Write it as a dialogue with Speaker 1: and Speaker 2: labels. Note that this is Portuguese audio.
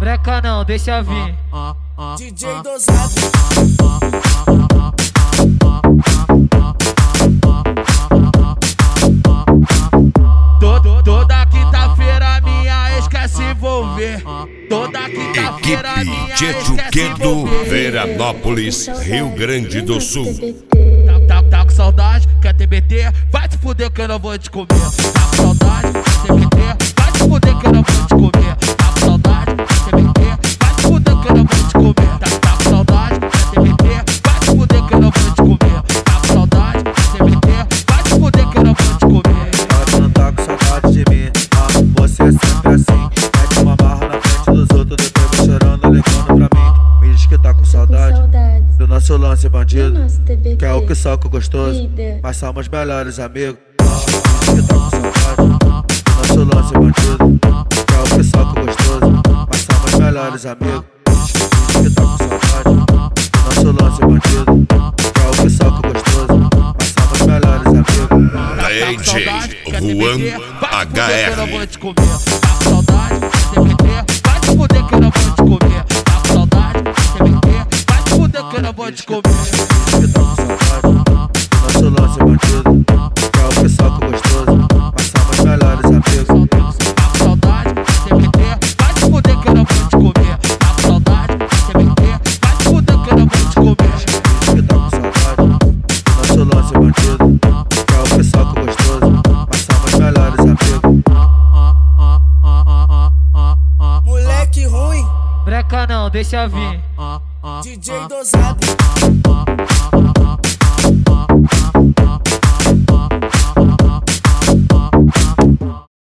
Speaker 1: Breca não, deixa vir.
Speaker 2: DJ Dosado.
Speaker 3: Toda quinta-feira minha ex quer se envolver. Toda quinta-feira minha ex quer se
Speaker 4: Tchetuquedo,
Speaker 3: envolver.
Speaker 4: Veranópolis, Rio Grande do Sul.
Speaker 3: Tá com saudade, quer TBT? Vai te fuder que eu não vou te comer. Tá com saudade, quer TBT? Vai te fuder que eu não vou te comer. Tá com saudade, quer TBT? Vai te fuder que eu não vou te comer. Tá com saudade, quer TBT? Vai te fuder que eu não vou te comer. Tá com saudade, quer TBT? Vai te fuder que eu não vou te comer.
Speaker 5: Pode não tá com saudade de mim, você é sempre assim. Mete uma barra na frente dos outros, depois vem chorando, ligando pra mim. Me diz que tá com saudade do nosso lance bandido, que é o que soca o gostoso, mas somos melhores amigos. Me diz que tá com saudade do nosso lance bandido, que é o que soca o gostoso, mas somos melhores amigos. Me diz que tá com saudade do nosso lance bandido, que é o que soca o gostoso, mas somos melhores amigos.
Speaker 4: DJ Juan
Speaker 3: HR. Eu não vou
Speaker 4: HR.
Speaker 3: te comer. Tá com saudade, TBT? Vai te fuder que eu não vou te comer. Tá com saudade, TBT? Vai te fuder que eu não vou te comer.
Speaker 5: Que tá com saudade do nosso lance bandido, que é o que soca o gostoso, mas somos melhores amigos.
Speaker 3: Tá com saudade, TBT? Vai te fuder que eu não vou te comer. Tá com saudade, TBT? Vai te fuder que eu não vou te comer.
Speaker 5: Que tá com saudade do nosso lance bandido, que é o que soca o gostoso, mas somos melhores amigos.
Speaker 2: Moleque ruim.
Speaker 1: Breca não, deixa vir.
Speaker 2: DJ Dosado.